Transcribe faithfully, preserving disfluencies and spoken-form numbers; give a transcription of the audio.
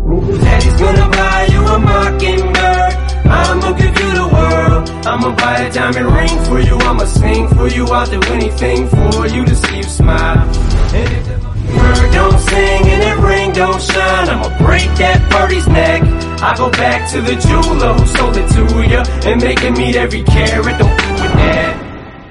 Daddy's gonna buy you a mockingbird. I'ma give you the world. I'ma buy a diamond ring for you. I'ma sing for you. I'll do anything for you to see you smile. And if the bird don't sing and that ring don't shine, I'ma break that birdie's neck. I go back to the jeweler who sold it to ya and make him meet every carat. Don't f with that.